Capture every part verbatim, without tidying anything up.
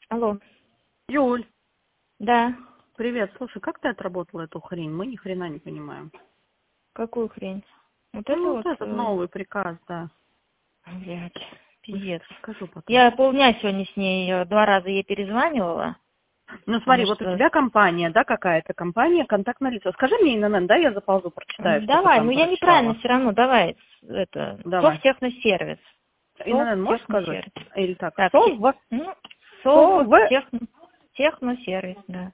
Алло. Юль, Да. привет. Слушай, как ты отработала эту хрень? Мы ни хрена не понимаем. Какую хрень? Вот это Ну, вот... вот этот э, новый приказ, да. Блядь, Ну, пиздец. расскажу потом. Я полдня сегодня с ней э, два раза ей перезванивала. Ну, смотри, Потому вот у что... тебя компания, да, какая-то компания, контактное лицо. Скажи мне, ИНН, да, я заползу, прочитаю, М, что ты Давай, ну там я неправильно прочитала. все равно, давай. Это... Давай. Совтехносервис. ИНН можешь сказать? Совтехносервис. Или так? Так, те- СОВ? ну, СОВ? совтехно... Техносервис, да.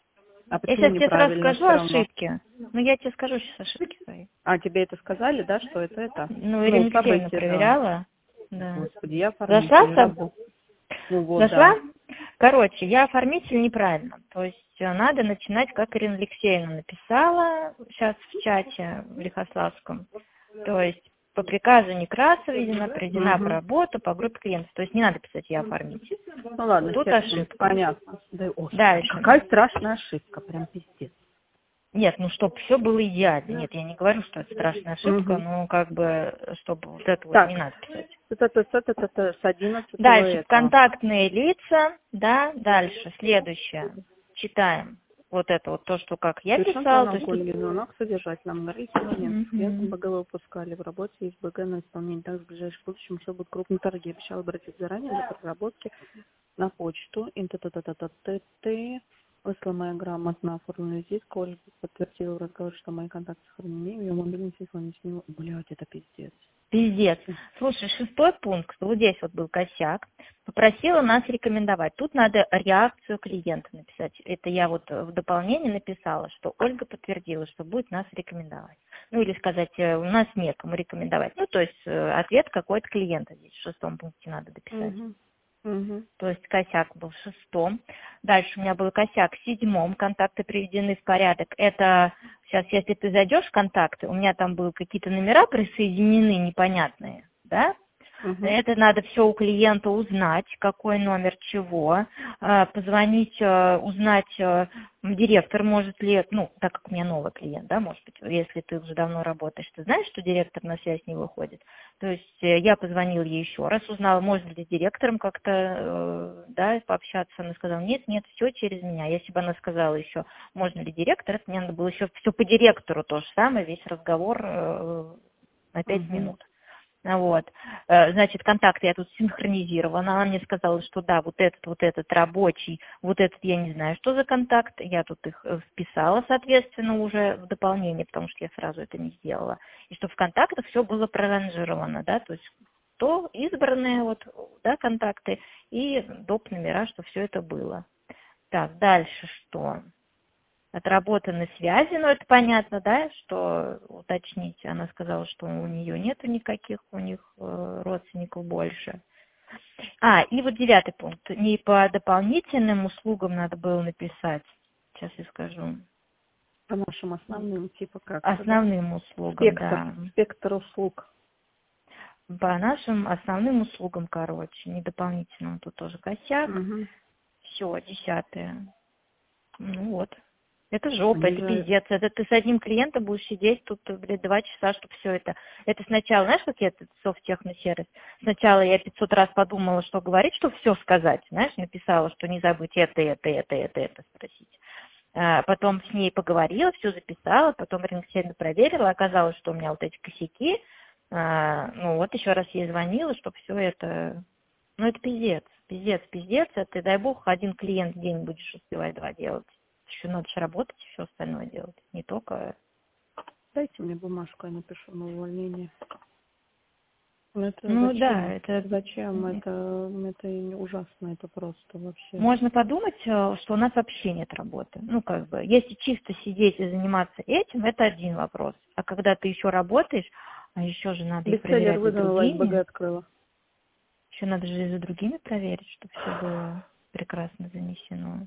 А Я почему сейчас тебе сразу неправильно скажу все равно? ошибки. Ну, я тебе скажу сейчас ошибки свои. А, тебе это сказали, да, что это это? Ну, Ну, Ирина Алексеевна событие, да. проверяла. Да. Господи, я Зашла оформитель, сам? работаю. Ну вот, Зашла? да. Короче, я оформитель неправильно. То есть э, надо начинать, как Ирина Алексеевна написала сейчас в чате в Лихославском. То есть по приказу Некрасова проведена Угу. работа по группе клиентов. То есть не надо писать «я оформитель». Ну ладно, Тут хер с ним, ошибка. понятно. Да, о, Дальше. какая страшная ошибка, прям пиздец. Нет, ну чтобы все было идеально. Нет, я не говорю, что это страшная ошибка, Угу. но как бы, чтобы вот это вот Так, не надо писать. это, это, это, это, это, с одиннадцатого Дальше, это. контактные лица, да, дальше, следующее, читаем. Вот это вот то, что как я Совершен писала, то звонок есть тут... Ольги, звонок содержательным. Горите момент. Клиентам Мгм. БГ выпускали в работе, есть БГ на исполнение. Также в ближайшем будущем еще будут крупные торги. Обещал обратиться заранее для проработки на почту. Инт-т-т-т-т-т. Вышла моя грамотно оформленная визитка. Ольга подтвердила разговор, что мои контакты сохранены. Ее мобильный телефон не снимал. Блядь, это пиздец. Пиздец. Слушай, шестой пункт, вот здесь вот был косяк, попросила нас рекомендовать. Тут надо реакцию клиента написать. Это я вот в дополнение написала, что Ольга подтвердила, что будет нас рекомендовать. Ну или сказать, э, у нас некому рекомендовать. Ну то есть э, ответ какой-то клиента здесь в шестом пункте надо дописать. Угу. Угу. То есть косяк был в шестом. Дальше у меня был косяк в седьмом. Контакты приведены в порядок. Это сейчас, если ты зайдешь в контакты, у меня там были какие-то номера присоединены непонятные, да? Угу. Это надо все у клиента узнать, какой номер чего, э, позвонить, э, узнать, э, директор может ли, ну, так как у меня новый клиент, да, может быть, если ты уже давно работаешь, ты знаешь, что директор на связь не выходит. То есть э, я позвонила ей еще раз, узнала, можно ли с директором как-то, э, да, пообщаться. Она сказала, нет, нет, все через меня. Если бы она сказала еще, можно ли директор, это мне надо было еще все по директору то же самое, весь разговор э, на пять Угу. минут. Вот. Э, Значит, контакты я тут синхронизировала. Она мне сказала, что да, вот этот, вот этот рабочий, вот этот я не знаю, что за контакт. Я тут их э, вписала, соответственно, уже в дополнение, потому что я сразу это не сделала. И что в контактах все было проранжировано, да, то есть то избранные вот, да, контакты и доп. Номера, что все это было. Так, дальше что? Отработаны связи, ну это понятно, да, что уточнить. Она сказала, что у нее нету никаких у них э, родственников больше. А, и вот девятый пункт. Не по дополнительным услугам надо было написать. Сейчас я скажу. По нашим основным, типа как-то, да? Основным услугам, Спектр, да. спектр услуг. По нашим основным услугам, короче, не дополнительным. Тут тоже косяк. Угу. Все, десятое. Ну вот. Это жопа, Они это же... пиздец. Это ты с одним клиентом будешь сидеть тут, блядь, два часа, чтобы все это. Это сначала, знаешь, как я этот софт-техносервис? Сначала я пятьсот раз подумала, что говорить, чтобы все сказать. Знаешь, написала, что не забудь это, это, это, это, это спросить. А, потом с ней поговорила, все записала, потом Ринксельна проверила, оказалось, что у меня вот эти косяки. А, ну вот еще раз ей звонила, чтобы все это... Ну это пиздец, пиздец, пиздец. Это, дай бог, один клиент в день будешь успевать два делать. Еще надо же работать, все остальное делать. Не только... Дайте мне бумажку, я напишу на увольнение. Ну это Ну да, зачем? это... Зачем? Это, это и ужасно, это просто вообще. Можно подумать, э, что у нас вообще нет работы. Ну, как бы, если чисто сидеть и заниматься этим, это один вопрос. А когда ты еще работаешь, а еще же надо и Бестселлер проверять за выдала, СБГ другими, открыла. еще надо же и за другими проверить, чтобы все было прекрасно занесено.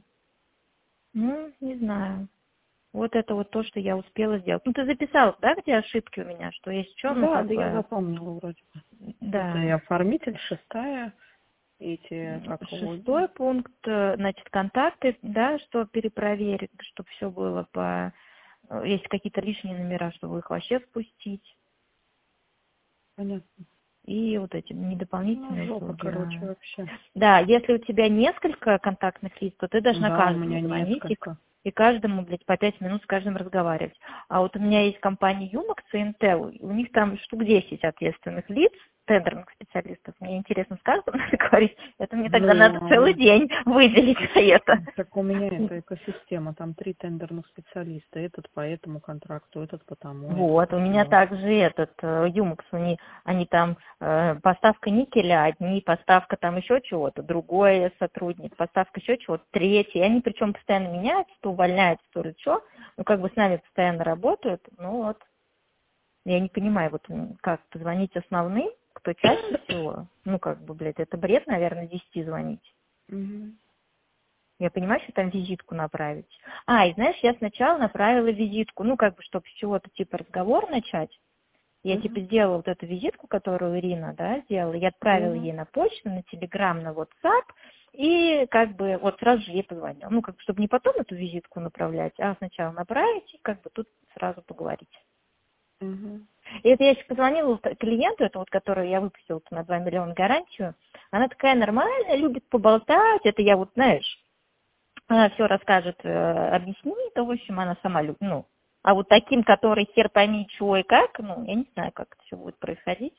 Ну, не знаю. Вот это вот то, что я успела сделать. Ну, ты записала, да, где ошибки у меня, что есть что, ну, Да, как да я бы, запомнила вроде бы. Это и да. оформитель, шестая, эти, как его, Шестой пункт, э, значит, контакты, да, что перепроверить, чтобы все было по... э, Есть какие-то лишние номера, чтобы их вообще спустить. понятно. и вот эти недополнительные Ну, жопа, услуги. короче, а. вообще. Да, если у тебя несколько контактных лиц, то ты должна Да, у каждому меня звонить и, несколько. и каждому, блядь, по пять минут с каждым разговаривать. А вот у меня есть компания Юмакс и Intel, у них там штук десять ответственных лиц, тендерных специалистов. Мне интересно с каждым надо говорить. Это мне тогда надо целый Ну, день выделить на это. так у меня это экосистема, там три тендерных специалиста, этот по этому контракту, этот по тому, этот Вот, по у меня тому. также этот э, Юмакс, они, они там э, поставка никеля одни, поставка там еще чего-то, другой сотрудник, поставка еще чего-то, третий. И они причем постоянно меняются, то увольняются, то ли что. Ну, как бы с нами постоянно работают. Ну вот, я не понимаю, вот м, как позвонить основным, кто чаще всего. Ну, как бы, блядь, это бред, наверное, десяти звонить. Мгм. Я понимаю, что там визитку направить. А, и знаешь, я сначала направила визитку, ну, как бы, чтобы с чего-то типа разговор начать. Я типа Мгм. сделала вот эту визитку, которую Ирина, да, сделала, я отправила Мгм. ей на почту, на Телеграм, на WhatsApp, и как бы вот сразу же ей позвонила. Ну, как бы, чтобы не потом эту визитку направлять, а сначала направить и как бы тут сразу поговорить. Мгм. И это я еще позвонила вот клиенту, это вот, которую я выпустила на два миллиона гарантию, она такая нормальная, любит поболтать, это я вот, знаешь, она все расскажет, э, объяснит, в общем, она сама любит, ну, а вот таким, который хер пойми, чего и как, ну, я не знаю, как это все будет происходить.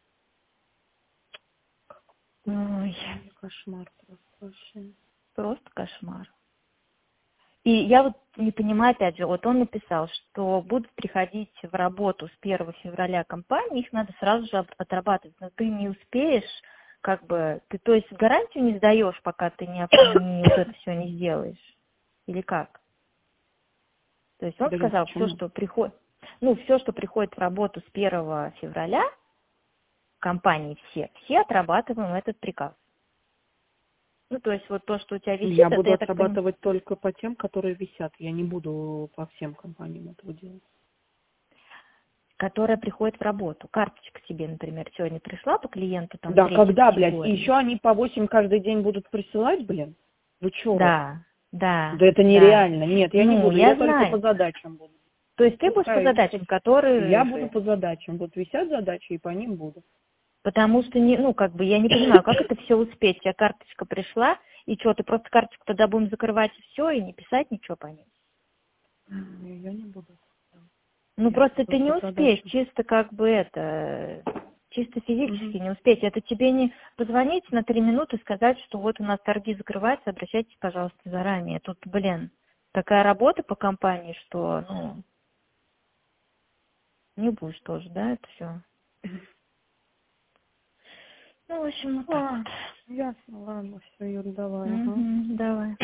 Ой, Ой, кошмар просто вообще. просто кошмар. И я вот не понимаю, опять же, вот он написал, что будут приходить в работу с первого февраля компании, их надо сразу же об- отрабатывать, но ты не успеешь, как бы, ты, то есть, гарантию не сдаешь, пока ты не, оп- не вот это все не сделаешь, или как? То есть он Блин, сказал, все, почему? что приходит, ну, все, что приходит в работу с первого февраля, компании все, все отрабатываем этот приказ. Ну, то есть вот то, что у тебя Я висит, это, буду я так понимаю, отрабатывать только по тем, которые висят. Я не буду по всем компаниям этого делать. которая приходит в работу. Карточка тебе, например, сегодня пришла по клиенту там Да, третьей когда, блядь? И категории. еще они по восемь каждый день будут присылать, блин? Вы чё? Да, да, Да это да. нереально. Нет, я не Ну, буду. Я я только по знаю. задачам буду. То есть ты будешь по Пускай задачам, хоть... которые Я буду же... по задачам. Вот висят задачи, и по ним буду. Потому что, не, ну, как бы, я не понимаю, как это все успеть. У тебя карточка пришла, и что, ты просто карточку тогда будем закрывать и все, и не писать ничего по ним. Не, я не буду. Ну, Я просто буду ты не по успеешь, задачам. чисто как бы это, чисто физически Мгм. не успеть. Это тебе не позвонить на три минуты и сказать, что вот у нас торги закрываются, обращайтесь, пожалуйста, заранее. Тут, блин, такая работа по компании, что, ну, не будешь тоже, да, это все. Ну, в общем, вот так А, вот. ясно, ладно, все, Юль, давай, ага. Угу, давай.